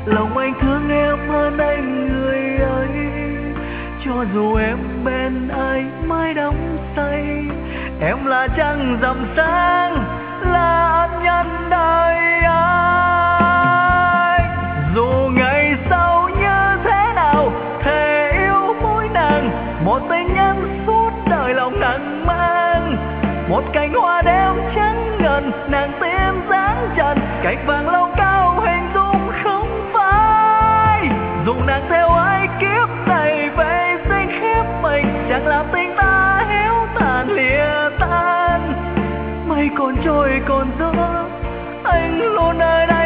lòng anh thương em hơn anh người ấy. Cho dù em bên anh mới đắm say, em là trăng rằm sáng, là ân nhân đời anh. Dù ngày sau như thế nào, thề yêu mỗi nàng, một tình nhân suốt đời lòng nặng mang. Một cành hoa đêm trắng ngần, nàng tiên dáng trần, cành vàng lâu cao hình dung không phai. Dù nàng theo ai kiếp này về sinh khiếp mình, chẳng làm tình ta héo tàn lìa tan. Mây còn trôi còn gió, anh luôn ở đây.